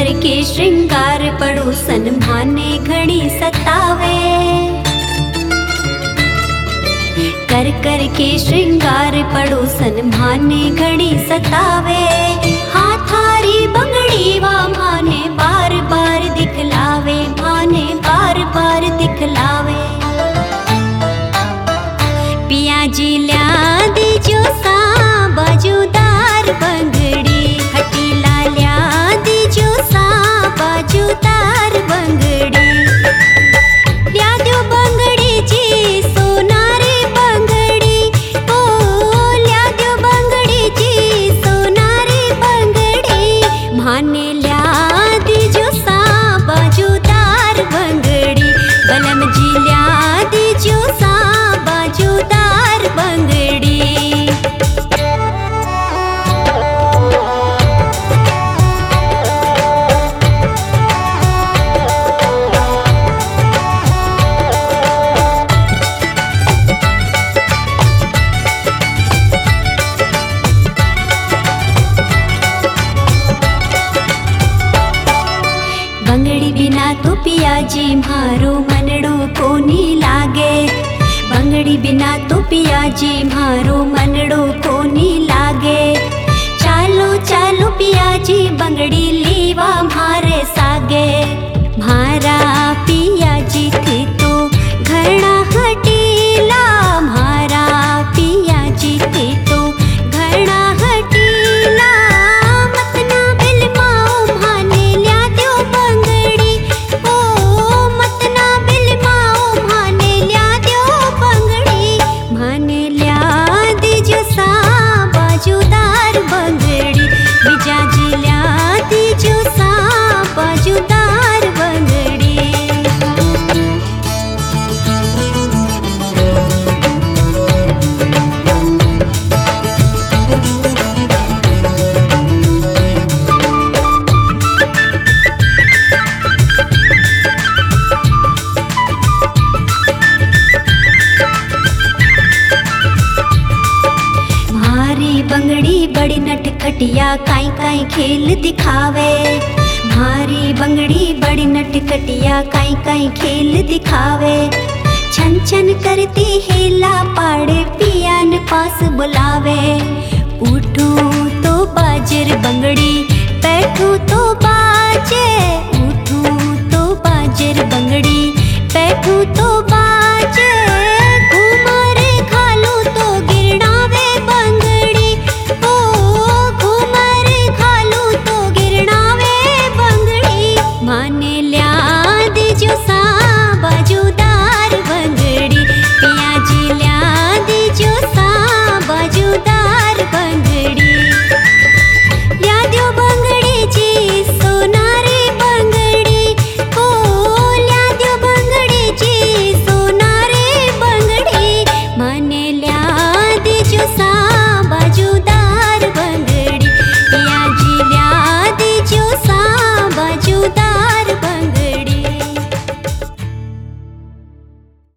के श्रृंगार पड़ोसन भाने घड़ी सतावे। कर के श्रृंगार पड़ोसन भाने घड़ी सतावे। हाथारी बंगड़ी वा भाने बार बार दिखलावे, भाने बार बार दिखलावे। पिया जी ल्या दीजो सा बाजूदार बंगड़ी, खटीला ल्या दीजो सा बाजूदार बंगड़ी। ल्या दो बंगड़ी जी सोनारी बंगड़ी, ओ ल्या दो बंगड़ी जी सोनारी बंगड़ी। भाने ल्या दीजो सा बाजूदार बंगड़ी, बलम जी ल्या दीजो सा बाजूदार बंगड़ी। बंगड़ी बिना तो पिया जी मारो मनड़ो कोनी लागे। बंगड़ी बिना तो पिया जी मारो मनड़ो कोनी लागे। चालो चालो पिया जी बंगड़ी लीवा मारे सागे। मारा पिया जी थे तो घरना हटीला, मारा पिया जी थे तो घरना हटीला। मतना बिलमाओ भाने ल्या दो बंगड़ी, ओ मतना बिलमाओ भाने ल्या दो बंगड़ी। भाने ल्या दीजो सा बाजूदार बंगड़ी, बिजा जी ल्या दीजो सा बाजूदार बंगड़ी। भारी बंगड़ी बड़ी नटखटिया काई काई खेल दिखावे। भारी बंगड़ी बड़ी नटखटिया काई काई खेल दिखावे। छन छन करती हेला पाड़े पियान पास बुलावे। उठो तो बाजर बंगड़ी, बैठो तो